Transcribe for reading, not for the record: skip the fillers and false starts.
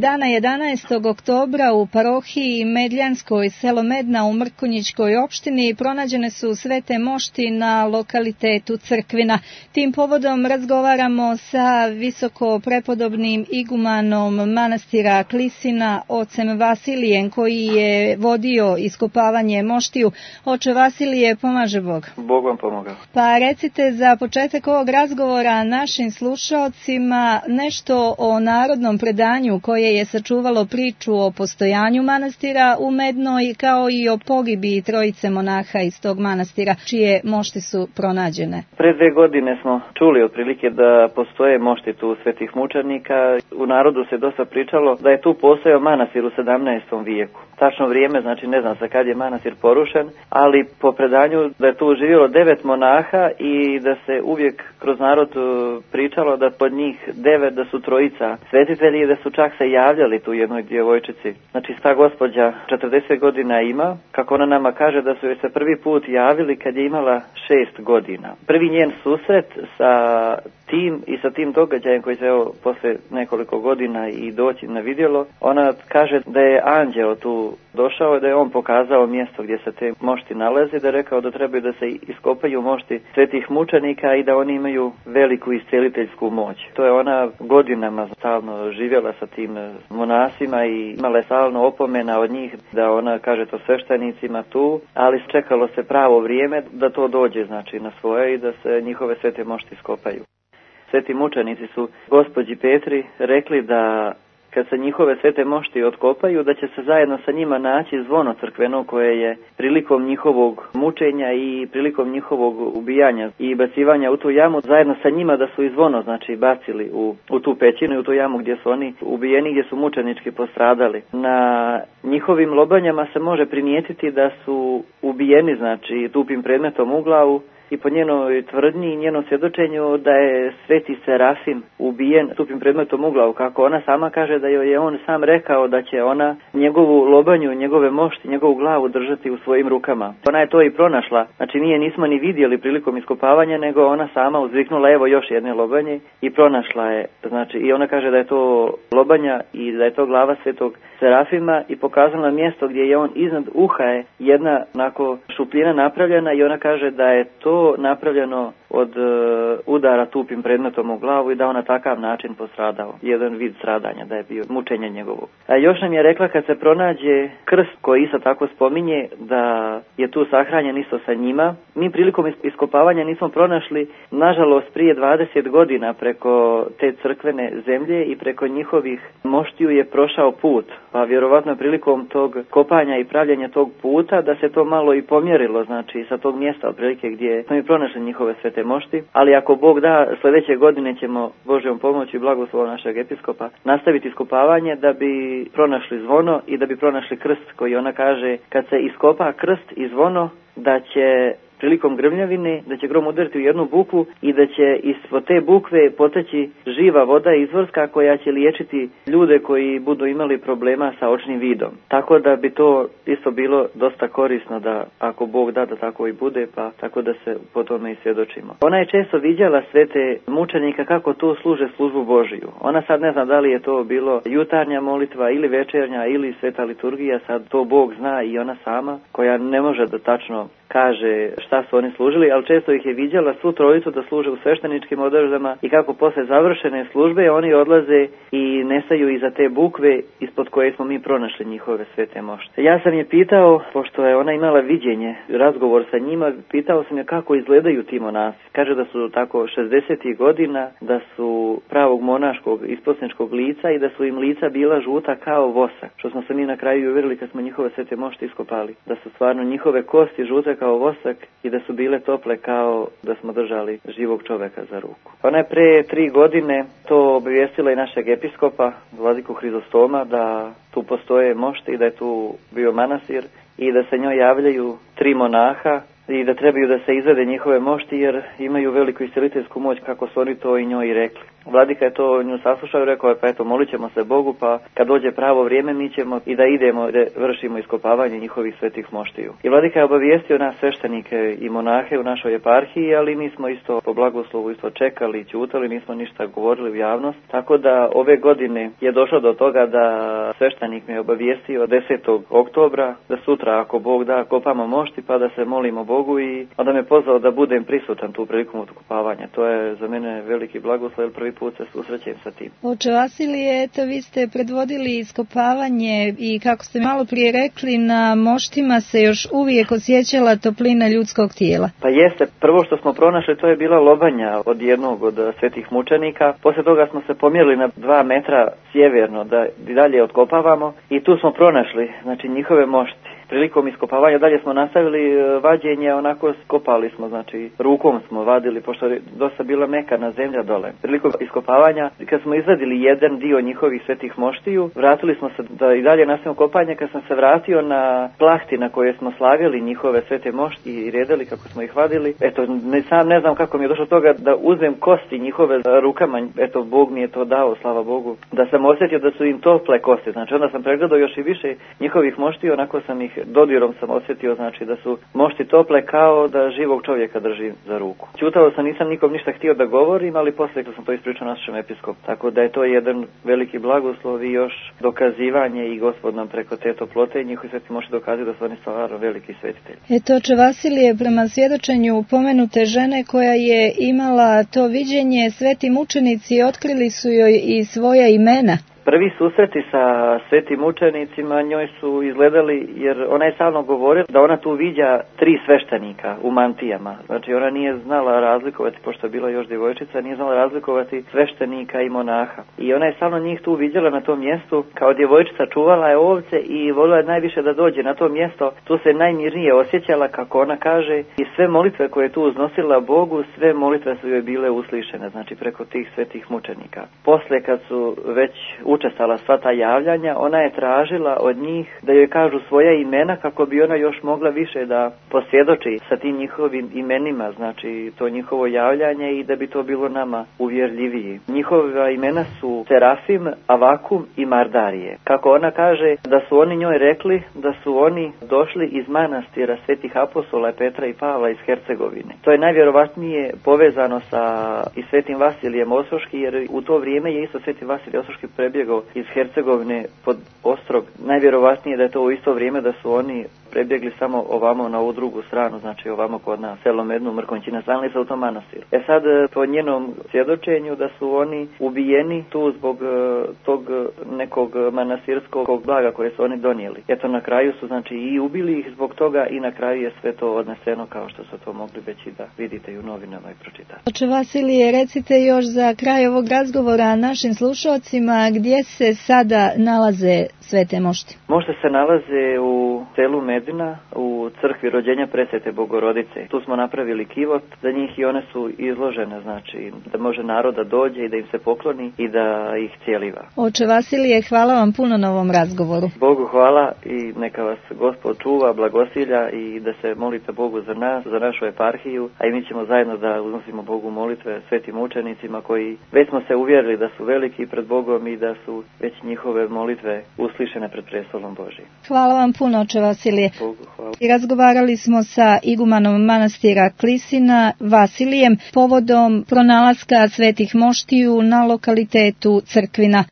Dana 11. oktobra u parohiji Medljanskoj, selo Medna u Mrkonjićkoj opštini, pronađene su svete mošti na lokalitetu Crkvina. Tim povodom razgovaramo sa visoko prepodobnim igumanom manastira Klisina, ocem Vasilijem, koji je vodio iskopavanje moštiju. Oče Vasilije, pomaže Bog. Bog vam pomogao. Pa recite za početak ovog razgovora našim slušaocima nešto o narodnom predanju koje je sačuvalo priču o postojanju manastira u Mednoj, kao i o pogibiji trojice monaha iz tog manastira, čije mošti su pronađene. Pre 2 godine smo čuli otprilike da postoje mošti tu svetih mučenika. U narodu se dosta pričalo da je tu postojao manastir u 17. vijeku. Tačno vrijeme, znači ne znam sa kad je manastir porušen, ali po predanju da je tu živjelo 9 monaha i da se uvijek kroz narod pričalo da pod njih 9 da su trojica svetitelji i da su čak se javljali tu jednoj djevojčici. Znači ta gospođa 40 godina ima, kako ona nama kaže da su joj se prvi put javili kad je imala 6 godina. Prvi njen susret sa tim i sa tim događajem koji se evo posle nekoliko godina i doći na vidjelo, ona kaže da je anđeo tu došao, da je on pokazao mjesto gdje se te mošti nalaze, da je rekao da trebaju da se iskopaju mošti svetih mučenika i da oni imaju veliku isceliteljsku moć. To je ona godinama stalno živjela sa tim monasima i imala je stalno opomena od njih da ona kaže to sveštenicima tu, ali čekalo se pravo vrijeme da to dođe znači na svoje i da se njihove svete mošti iskopaju. Sveti mučenici su gospođi Petri rekli da kad se njihove svete mošti otkopaju, da će se zajedno sa njima naći zvono crkveno koje je prilikom njihovog mučenja i prilikom njihovog ubijanja i bacivanja u tu jamu, zajedno sa njima da su i zvono znači bacili u tu pećinu i u tu jamu gdje su oni ubijeni, gdje su mučenički postradali. Na njihovim lobanjama se može primijetiti da su ubijeni znači tupim predmetom u glavu, i po njenoj tvrdnji i njenom svjedočenju da je sveti Serafim ubijen tupim predmetom u glavu, kako ona sama kaže da joj je on sam rekao da će ona njegovu lobanju, njegove mošti, njegovu glavu držati u svojim rukama. Ona je to i pronašla, znači mi je nismo ni vidjeli prilikom iskopavanja, nego ona sama uzviknula evo još jedne lobanje i pronašla je, znači i ona kaže da je to lobanja i da je to glava svetog Serafima i pokazala mjesto gdje je on iznad uha je jedna onako šupljina napravljena i ona kaže da je to napravljeno od udara tupim predmetom u glavu i da on na takav način postradao. Jedan vid stradanja, da je bio mučenje njegovog. A još nam je rekla kad se pronađe krst koji isto tako spominje da je tu sahranjen isto sa njima. Mi prilikom iskopavanja nismo pronašli, nažalost prije 20 godina preko te crkvene zemlje i preko njihovih moštiju je prošao put. Pa vjerovatno prilikom tog kopanja i pravljenja tog puta da se to malo i pomjerilo, znači sa tog mjesta otprilike gdje smo i pronašli njihove svete mošti, ali ako Bog da, sljedeće godine ćemo Božjom pomoći i blagoslovom našeg episkopa nastaviti iskopavanje da bi pronašli zvono i da bi pronašli krst koji ona kaže kad se iskopa krst i zvono da će prilikom grmljavine, da će grom udariti u jednu bukvu i da će ispod te bukve poteći živa voda izvorska koja će liječiti ljude koji budu imali problema sa očnim vidom. Tako da bi to isto bilo dosta korisno da ako Bog da tako i bude, pa tako da se po tome i svjedočimo. Ona je često viđala svete mučenika kako tu služe službu Božiju. Ona sad ne zna da li je to bilo jutarnja molitva ili večernja ili sveta liturgija, sad to Bog zna i ona sama koja ne može da tačno kaže šta su oni služili, ali često ih je viđala svu trojicu da služe u svešteničkim odjećama i kako posle završene službe oni odlaze i nestaju iza te bukve ispod koje smo mi pronašli njihove svete mošte. Ja sam je pitao, pošto je ona imala viđenje, razgovor sa njima, pitao sam je kako izgledaju ti monasi. Kaže da su tako 60. godina, da su pravog monaškog isposničkog lica i da su im lica bila žuta kao vosak, što smo se mi na kraju uvjerili kad smo njihove svete mošte iskopali, da su stvarno njihove kosti žute kao vosak i da su bile tople kao da smo držali živog čovjeka za ruku. Ona je pre 3 godine to obavijestila i našeg episkopa, vladiku Hrizostoma, da tu postoje mošti i da je tu bio manastir i da se njoj javljaju 3 monaha i da trebaju da se izvede njihove mošti jer imaju veliku isceliteljsku moć kako su oni to i njoj rekli. Vladika je to nju saslušao i rekao je, pa eto, molit ćemo se Bogu, pa kad dođe pravo vrijeme mi ćemo i da idemo da vršimo iskopavanje njihovih svetih moštiju. I Vladika je obavijestio nas sveštenike i monahe u našoj eparhiji, ali mi smo isto po blagoslovu isto čekali i ćutali, nismo ništa govorili u javnost. Tako da ove godine je došlo do toga da sveštenik me obavijestio 10. oktobra da sutra, ako Bog da, kopamo mošti pa da se molimo Bogu, i onda me pozvao da budem prisutan tu prilikom otkopavanja. To je za mene veliki blagoslov, jer prvi put se susrećem sa tim. Oče Vasilije, eto vi ste predvodili iskopavanje i kako ste malo prije rekli, na moštima se još uvijek osjećala toplina ljudskog tijela. Pa jeste, prvo što smo pronašli to je bila lobanja od jednog od svetih mučenika. Poslije toga smo se pomjerili na 2 metra sjeverno da i dalje otkopavamo i tu smo pronašli, znači, njihove mošti. Prilikom iskopavanja dalje smo nastavili vađenje, onako skopali smo, znači rukom smo vadili, pošto je dosta bila mekana zemlja dole. Prilikom iskopavanja, kad smo izvadili jedan dio njihovih svetih moštiju, vratili smo se da i dalje nastavimo kopanje. Kad sam se vratio na plahti na koje smo slagali njihove svete mošti i redali kako smo ih vadili, eto, sam ne znam kako mi je došlo toga da uzmem kosti njihove rukama, eto, Bog mi je to dao, slava Bogu, da sam osjetio da su im tople kosti, znači onda sam pregledao još i više njihovih moštiju, onako sam ih dodirom sam osjetio, znači da su mošti tople kao da živog čovjeka drži za ruku. Ćutao sam, nisam nikom ništa htio da govorim, ali poslije kad sam to ispričao našem episkopu. Tako da je to jedan veliki blagoslov i još dokazivanje i Gospod nam preko te toplote i njihovi sveti mošti dokazati da su oni stvarno veliki svetitelji. Eto, oče Vasilije, prema svjedočenju pomenute žene koja je imala to viđenje, sveti mučenici otkrili su joj i svoja imena. Prvi susreti sa svetim učenicima njoj su izgledali, jer ona je stalno govorila da ona tu viđa 3 sveštenika u mantijama. Znači ona nije znala razlikovati, pošto je bila još djevojčica, nije znala razlikovati sveštenika i monaha. I ona je stalno njih tu vidjela na tom mjestu, kao djevojčica čuvala je ovce i volila je najviše da dođe na to mjesto. Tu se najmirnije osjećala, kako ona kaže, i sve molitve koje je tu uznosila Bogu, sve molitve su joj bile uslišene, znači preko tih svetih mučenika. Posle, kad su već učestala sva ta javljanja, ona je tražila od njih da joj kažu svoja imena kako bi ona još mogla više da posvjedoči sa tim njihovim imenima, znači to njihovo javljanje, i da bi to bilo nama uvjerljiviji. Njihova imena su Serafim, Avakum i Mardarije. Kako ona kaže da su oni njoj rekli da su oni došli iz manastira svetih apostola Petra i Pavla iz Hercegovine. To je najvjerovatnije povezano sa i svetim Vasilijem Ostroški, jer u to vrijeme je isto sveti Vasilij Ostroški prebjegao iz Hercegovine pod Ostrog. Najvjerovatnije da je to u isto vrijeme da su oni prebjegli samo ovamo na ovu drugu stranu, znači ovamo kod nas, selo Mednu, Mrkonjići, nastanili se u tom manastiru. Sad, po njenom svjedočenju da su oni ubijeni tu zbog tog nekog manastirskog blaga koje su oni donijeli. Eto, na kraju su, znači, i ubili ih zbog toga, i na kraju je sve to odneseno kao što su to mogli već i da vidite i u novinama i pročitati. Oče Vasilije, recite još za kraj ovog razgovora našim slušalcima gdje se sada nalaze svete mošti. Mošte se nalaze u selu Medina, u crkvi rođenja Presvete Bogorodice. Tu smo napravili kivot za njih i one su izložene, znači da može narod da dođe i da im se pokloni i da ih cijeliva. Oče Vasilije, hvala vam puno na ovom razgovoru. Bogu hvala i neka vas Gospod čuva, blagosilja, i da se molite Bogu za nas, za našu eparhiju, a i mi ćemo zajedno da uznosimo Bogu molitve svetim učenicima koji već smo se uvjerili da su veliki pred Bogom i da su već njihove molitve uslišene pred prestolom Božijim. Hvala vam puno, oče Vasilije. Bogu hvala. I razgovarali smo sa igumanom manastira Klisina Vasilijem povodom pronalaska svetih moštiju na lokalitetu Crkvina.